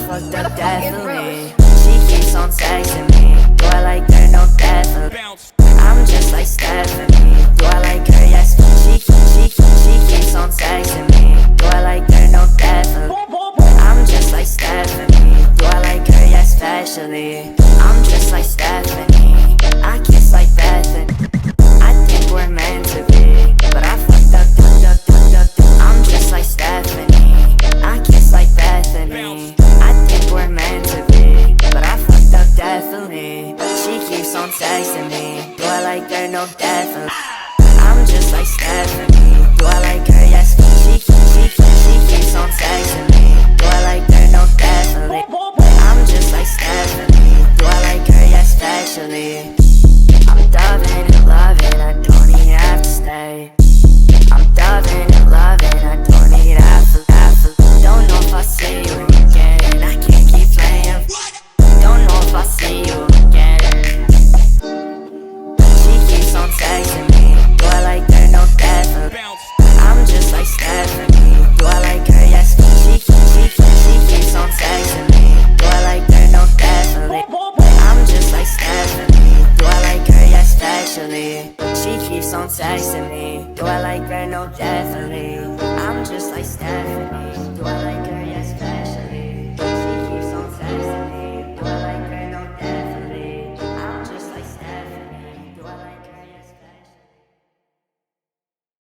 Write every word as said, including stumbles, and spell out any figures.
fucked up definitely. She keeps on texting me, do I like her? No, definitely. I'm just like Stephanie, do I like her? Yes. She, she, she keeps on texting me, do I like her? No, definitely. I'm just like Stephanie, do I like her? Yes, especially. I'm just like Stephanie, I kiss like Bethany. I think we're meant to be, but I fucked up, fucked up, fucked up. I'm just like Stephanie, I kiss like Bethany. I think we're meant to be, but I fucked up definitely. She keeps on texting me, do I like her? No, definitely. I'm just like Stephanie, do I like her? Yes. She, she, she keeps on texting me, do I like her? No, definitely. I'm just like Stephanie, do I like her? Yes, especially. I'm loving and loving, I don't even have to stay. I'm loving and loving, I don't need half a half a. Don't know if I'll see you again, I can't keep playing. Don't know if I'll see you again. She keeps on texting me, do I like her? No, definitely. I'm just like Stephanie, do I like her? Yes. She, she, she keeps on texting me, do I like her? No, definitely. I'm just like Stephanie, do I like her? Yes, especially. She keeps on texting me, do I like her? No, definitely.